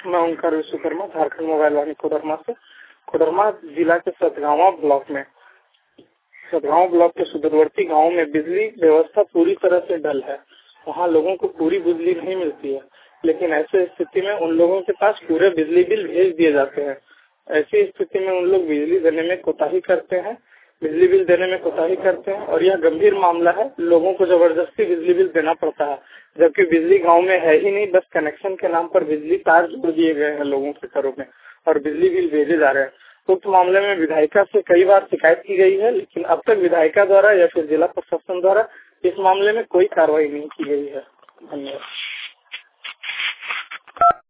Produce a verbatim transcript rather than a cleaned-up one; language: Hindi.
मैं ओंकार विश्वकर्मा, झारखंड मोबाइल वाणी कोडरमा से। कोडरमा जिला के सतगावा ब्लॉक में सतगांव ब्लॉक के सुदूरवर्ती गांव में बिजली व्यवस्था पूरी तरह से डल है। वहां लोगों को पूरी बिजली नहीं मिलती है, लेकिन ऐसे स्थिति में उन लोगों के पास पूरे बिजली बिल भेज दिए जाते हैं। ऐसी स्थिति में उन लोग बिजली देने में कोताही करते हैं बिजली बिल देने में कोताही करते हैं और यह गंभीर मामला है। लोगों को जबरदस्ती बिजली बिल देना पड़ता है, जबकि बिजली गांव में है ही नहीं। बस कनेक्शन के नाम पर बिजली तार जोड़ दिए गए हैं लोगों के घरों में और बिजली बिल भेजे जा रहे हैं। उक्त तो मामले में विधायिका से कई बार शिकायत की गई है, लेकिन अब तक विधायिका द्वारा या फिर जिला प्रशासन द्वारा इस मामले में कोई कार्रवाई नहीं की गई है। धन्यवाद।